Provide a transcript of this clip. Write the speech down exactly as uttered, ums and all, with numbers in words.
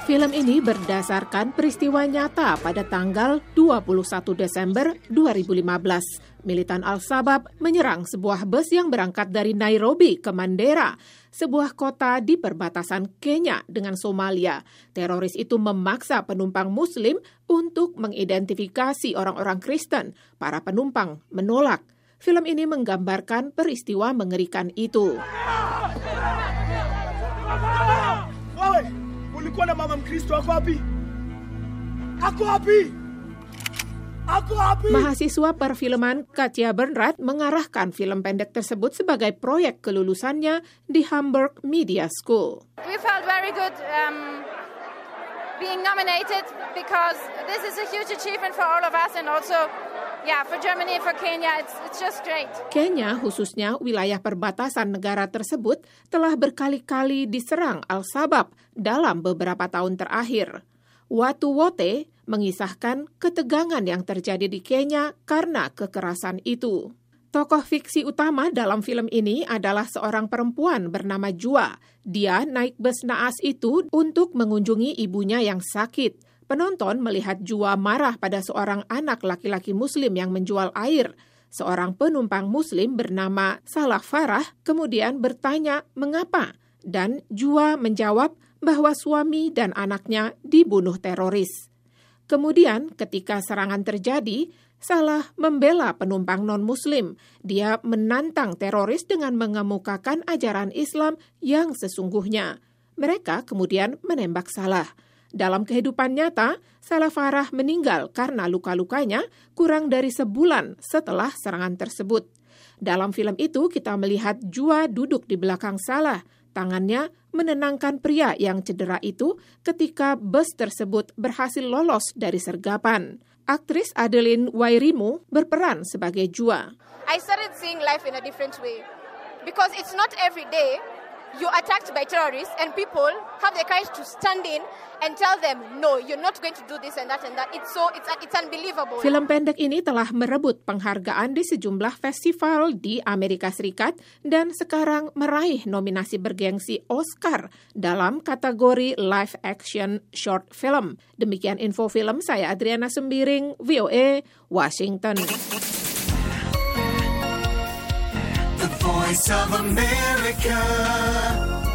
Film ini berdasarkan peristiwa nyata pada tanggal dua puluh satu Desember dua ribu lima belas. Militan Al-Shabaab menyerang sebuah bus yang berangkat dari Nairobi ke Mandera, sebuah kota di perbatasan Kenya dengan Somalia. Teroris itu memaksa penumpang Muslim untuk mengidentifikasi orang-orang Kristen. Para penumpang menolak. Film ini menggambarkan peristiwa mengerikan itu. Kulikuwa na mama Mkristo, ako wapi? Ako wapi? Aku wapi? Mahasiswa perfilman Katja Bernrad mengarahkan film pendek tersebut sebagai proyek kelulusannya di Hamburg Media School. We felt very good um, being nominated because this is a huge achievement for all of us and also yeah, for Germany, for Kenya, it's, it's just great. Kenya, khususnya wilayah perbatasan negara tersebut, telah berkali-kali diserang Al-Shabaab dalam beberapa tahun terakhir. Watu Wote mengisahkan ketegangan yang terjadi di Kenya karena kekerasan itu. Tokoh fiksi utama dalam film ini adalah seorang perempuan bernama Jua. Dia naik bus naas itu untuk mengunjungi ibunya yang sakit. Penonton melihat Jua marah pada seorang anak laki-laki Muslim yang menjual air. Seorang penumpang Muslim bernama Salah Farah kemudian bertanya mengapa, dan Jua menjawab bahwa suami dan anaknya dibunuh teroris. Kemudian ketika serangan terjadi, Salah membela penumpang non-Muslim. Dia menantang teroris dengan mengemukakan ajaran Islam yang sesungguhnya. Mereka kemudian menembak Salah. Dalam kehidupan nyata, Salah Farah meninggal karena luka-lukanya kurang dari sebulan setelah serangan tersebut. Dalam film itu kita melihat Jua duduk di belakang Salah. Tangannya menenangkan pria yang cedera itu ketika bus tersebut berhasil lolos dari sergapan. Aktris Adeline Wairimu berperan sebagai Jua. I started seeing life in a different way because it's not every day you're attacked by terrorists and people have the courage to stand in and tell them, no, you're not going to do this and that and that. It's so, it's, it's unbelievable. Film pendek ini telah merebut penghargaan di sejumlah festival di Amerika Serikat dan sekarang meraih nominasi bergengsi Oscar dalam kategori live action short film. Demikian info film, saya Adriana Sembiring, V O A, Washington. The Voice of America.